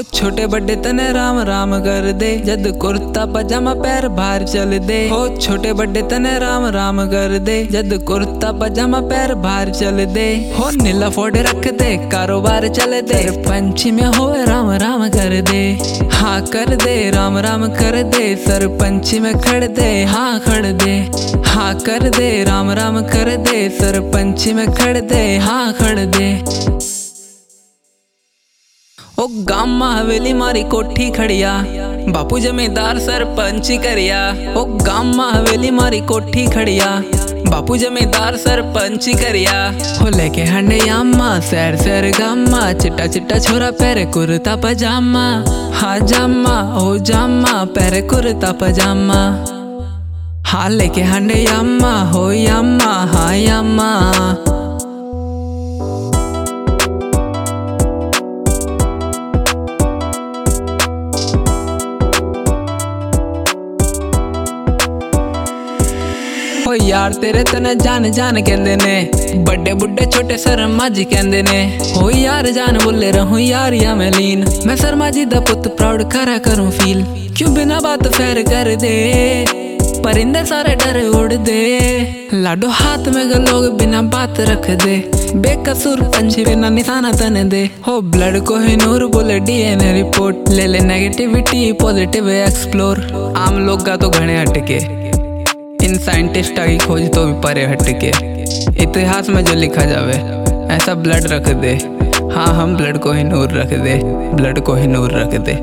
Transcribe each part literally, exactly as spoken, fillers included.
हो छोटे बड़े तने राम राम कर दे, जद कुर्ता पजामा पैर बाहर चल दे। हो छोटे बड़े तने राम राम कर दे, जद कुर्ता पजामा पैर बाहर चल दे। हो नीला फोड़ रख दे, कारोबार चल दे, पंछी में हो राम राम कर दे। हाँ कर दे राम राम कर दे, सर पंछी में खड़ दे, हाँ खड़ दे। हाँ कर दे राम राम कर दे, सर पंछी में खड़ दे, हाँ खड़ दे। ओ गामा हवेली मारी कोठी खड़िया, बापू जमींदार सरपंची करिया। ओ गामा हवेली मारी कोठी खड़िया, बापू जमींदार सरपंची करिया। हो लेके हंडे यामा सैर सैर गामा, चिट्टा चिट्टा छोरा पैरे कुर्ता पजामा। हाँ जामा ओ जामा पैरे कुर्ता पजामा। हाँ लेके हंडे यामा हो यामा, हाँ यामा। हो यार तेरे तने जान जान कहंदे ने, बड़े बुड्ढे छोटे शर्मा जी कहंदे ने। हो यार जान बोले रहूं यार या मैं लीन, मैं शर्मा जी दा पुत प्राउड करा करूं फील। क्यों बिना बात फेर कर दे, परिंदे सारे डर उड़ दे। लाडो हाथ में लोग बिना बात रख दे, बेकसूर पंछी बिना निशाना तने दे। हो ब्लड को ही नूर बोले डीएनए रिपोर्ट, ले ले नेगेटिविटी पॉजिटिव एक्सप्लोर। आम लोग का तो घने हटके, इन साइंटिस्टा की खोज तो भी परे हटके। इतिहास में जो लिखा जावे ऐसा ब्लड रख दे। हाँ हम ब्लड को ही नूर रख दे, ब्लड को ही नूर रख दे।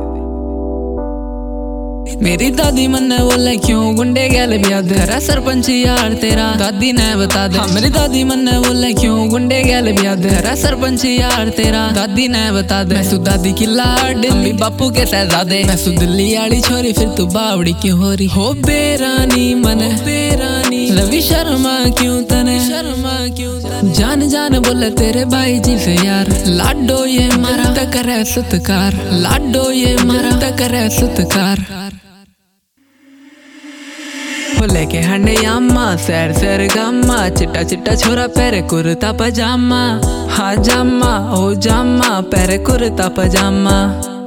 मेरी दादी मन ने बोले क्यों गुंडे गैल ब्याह दे, तेरा सरपंच यार तेरा दादी ने बता दे। हाँ मेरी दादी मन ने बोले क्यों गुंडे गैल ब्याह दे, तेरा सरपंच यार तेरा दादी ने बता दे। मैं सु दादी की लाडली बापू के शहजादे, मैं सु दिल्ली आड़ी छोरी फिर तू बावड़ी क्यों हो रही। हो बेरानी मन बेरानी रवि शर्मा क्यों तने शर्मा क्यों, जान जान बोले तेरे भाई जी से यार। लाडो ये मारा तक करे सत्कार, लाडो ये मारा तक करे सत्कार। हो लेके हंडे यामा सैर सैर गामा, चिट्टा चिट्टा छोरा पैरे कुर्ता पजामा। हाँ जामा ओ जामा पैरे कुर्ता पजामा।